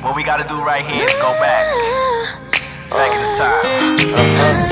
What we gotta do right here is go back in the time.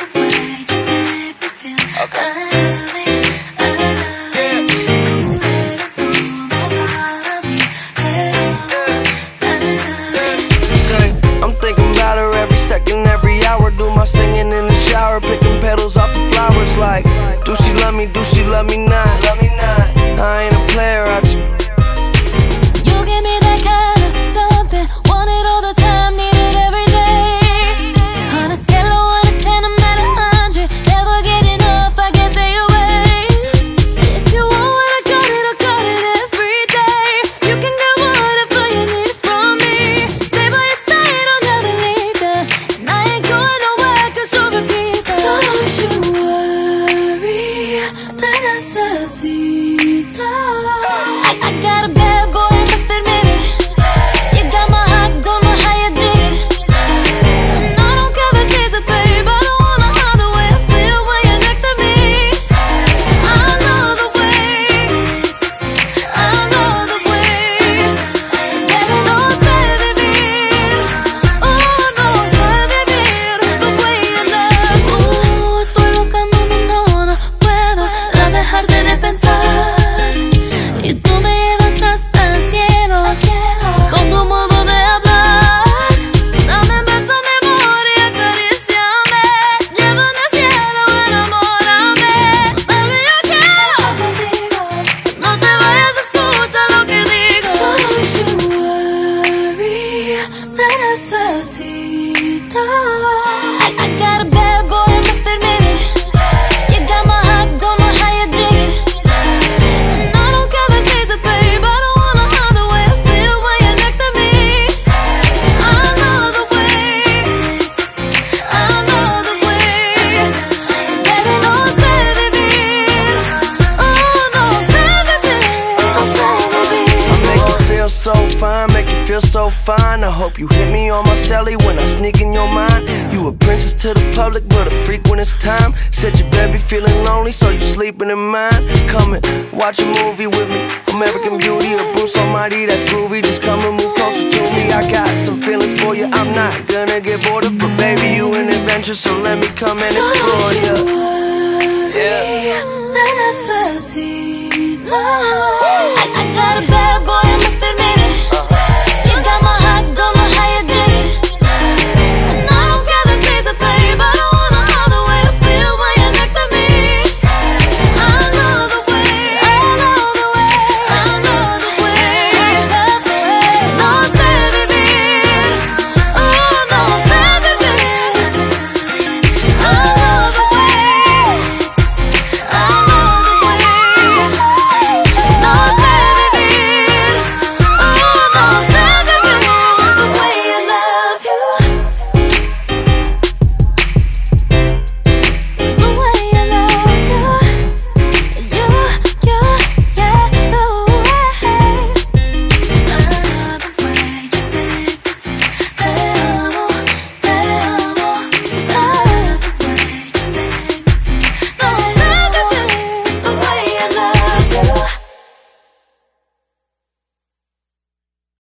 I'm thinking about her every second, every hour. Do my singing in the shower, picking petals off of flowers. Like, do she love me? Do she love me not? I ain't a player. You give me that kind of something, want it all the time, need it every day. On a scale of 1 to 10, I'm at 100, never get enough, I can't stay away. If you want what I got it every day. You can get whatever you need from me. Stay by your side, I'll never leave ya, and I ain't going nowhere 'cause you're a keeper. So don't you worry, te necesito. I got a bad boy, I must admit it. You got my heart, don't know how you did it. And I don't care if it's a babe, I don't wanna hide the way I feel when you're next to me. I love the way baby, no sé vivir. Oh, no sé vivir the way you love. Estoy loca, no puedo dejarte de pensar. Y tú me llevas hasta el cielo con tu modo de hablar. Dame un beso, mi amor, y acaríciame. Llévame al cielo, enamórame. Baby, yo quiero contigo. No te vayas, escucha lo que digo. So don't you worry, te necesito. I got a bad boy, I must admit it. You got my heart, don't know how you did it. And I don't care if it's a babe, I don't wanna hide the way I feel when you're next to me. I love the way baby, no sé vivir. Oh, no sé vivir. I make you feel so fine, make you feel so fine. I hope you hit me on my celly when I sneak in your mind. You a princess to the public, but a freak when it's time. Said your baby feeling lonely, so you sleeping in mine. Come and watch a movie with me, American Beauty or Bruce Almighty, that's groovy. Just come and move closer to me. I got some feelings for you, I'm not gonna get bored of. But baby, you an adventure, so let me come and explore you. Te necesito.